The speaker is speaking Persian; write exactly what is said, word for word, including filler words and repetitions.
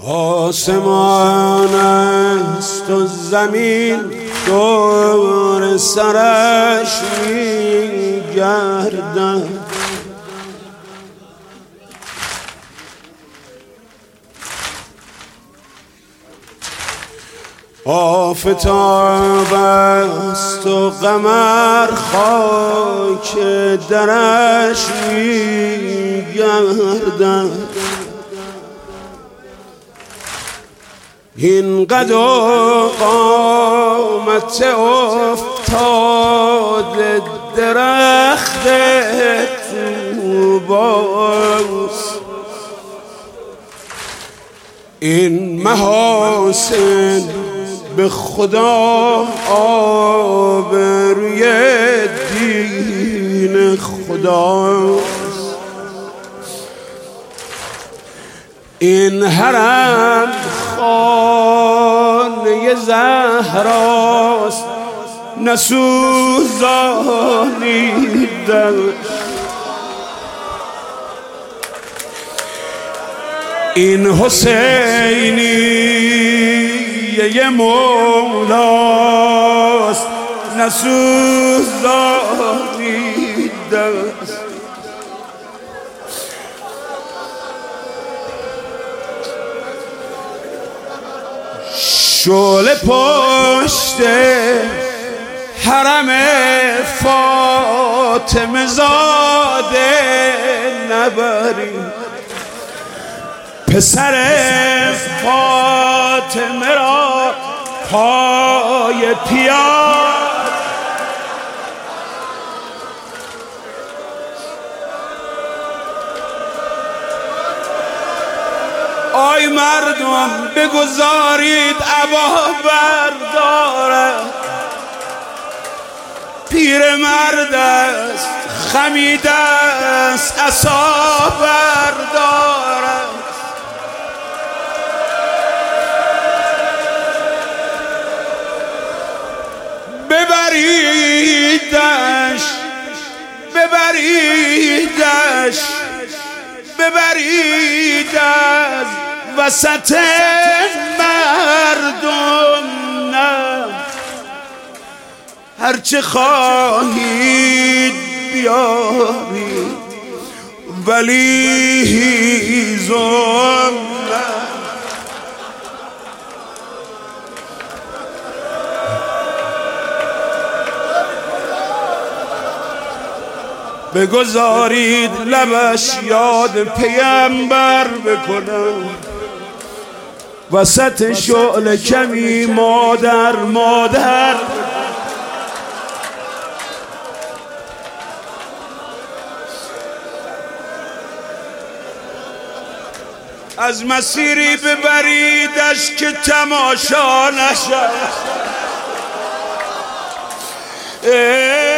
آسمان است و زمین دور سرش می‌گردد، آفتاب است و قمر خاک درش می‌گردد. این قد و قامت افتاد درخت طوباست، این محاسن به خدا آبروی دین خداست. این حرم خانه زهراست، نسوزانیدش. این حسینیه مولاست، نسوزانیدش. شعله پشت حرم فاطمه زاده نبری، پسر فاطمه را پای پیاد. آی مردم بگذارید عبا بردارد، پیر مرد است خمیده است عصا بردارد. ببریدش ببریدش ببرید از وسط مردم، نه هرچه خواهید بیارید ولی هیزم نه. بگذارید لبش یاد پیامبر بکنم، وسط شعله کمی مادر مادر. از مسیری ببریدش که تماشا نشد.